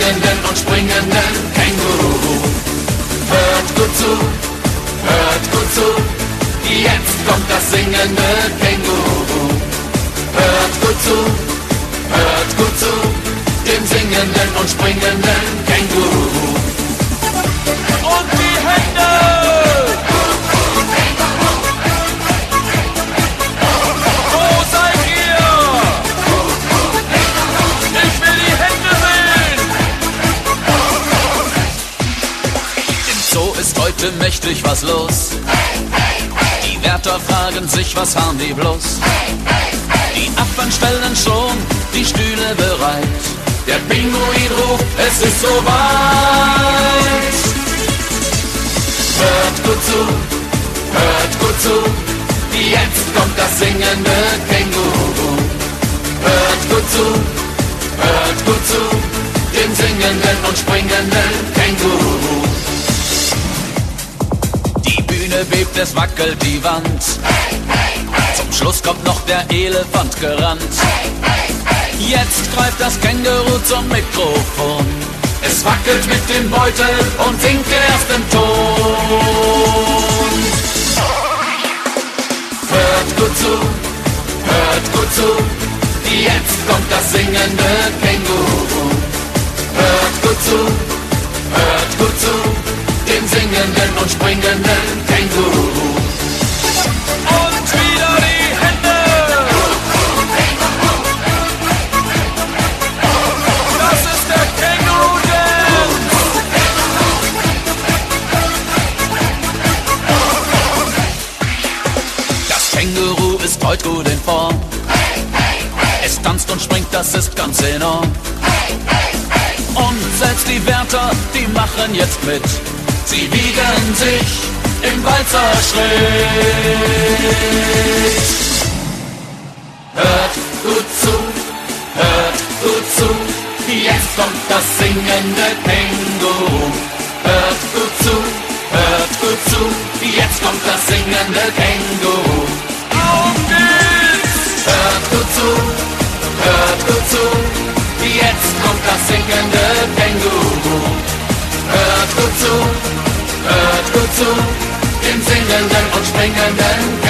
singenden und springenden Känguru. Hört gut zu, jetzt kommt das singende Känguru. Hört gut zu, dem singenden und springenden Känguru. Und die Hände! Wo seid ihr? Ich will die Hände sehen! Im Zoo ist heute mächtig was los. Die Wärter fragen sich, was haben die bloß? Die Affen stellen schon die Stühle bereit. Der Pinguin ruft, es ist soweit. Hört gut zu, jetzt kommt das singende Känguru. Hört gut zu, dem singenden und springenden Känguru. Die Bühne bebt, es wackelt die Wand. Zum Schluss kommt noch der Elefant gerannt. Jetzt greift das Känguru zum Mikrofon. Es wackelt mit dem Beutel und singt den ersten Ton. Hört gut zu, jetzt kommt das singende Känguru. Hört gut zu, dem singenden und springenden Känguru. Und wieder die Hände! Das ist der Känguru Dance! Das Känguru ist heute gut in Form. Es tanzt und springt, das ist ganz enorm. Und selbst die Wärter, die machen jetzt mit. Sie wiegen sich im Walzerschritt. Hört gut zu, jetzt kommt das singende Känguru. Hört gut zu, jetzt kommt das singende Känguru. Auf geht's! Hört gut zu, jetzt kommt das singende Känguru. Hört gut zu, dem singenden und springenden